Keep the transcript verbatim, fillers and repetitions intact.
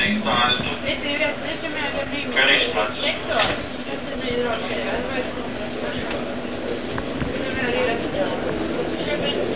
Nästa halt. Vet du, jag sitter med att bli med. Färdigplats. Check då. Jag ser ny radiokedja. Det var ett sånt. Det var det rätt. Köp en